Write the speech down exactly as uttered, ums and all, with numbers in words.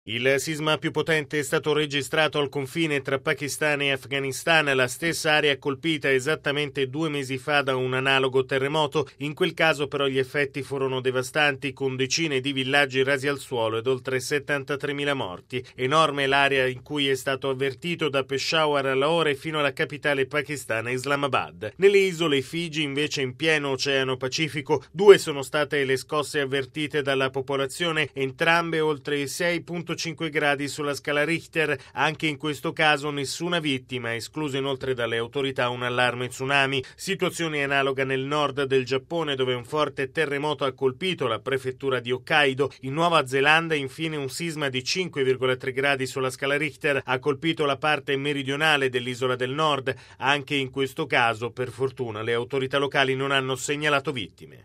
Il sisma più potente è stato registrato al confine tra Pakistan e Afghanistan, la stessa area colpita esattamente due mesi fa da un analogo terremoto. In quel caso però gli effetti furono devastanti, con decine di villaggi rasi al suolo ed oltre settantatremila morti. Enorme l'area in cui è stato avvertito, da Peshawar a Lahore fino alla capitale pakistana Islamabad. Nelle isole Figi, invece, in pieno Oceano Pacifico, due sono state le scosse avvertite dalla popolazione, entrambe oltre i sei virgola cinque gradi sulla scala Richter. Anche in questo caso nessuna vittima, escluso inoltre dalle autorità un allarme tsunami. Situazione analoga nel nord del Giappone, dove un forte terremoto ha colpito la prefettura di Hokkaido. In Nuova Zelanda, infine, un sisma di cinque virgola tre gradi sulla scala Richter ha colpito la parte meridionale dell'isola del Nord. Anche in questo caso, per fortuna, le autorità locali non hanno segnalato vittime.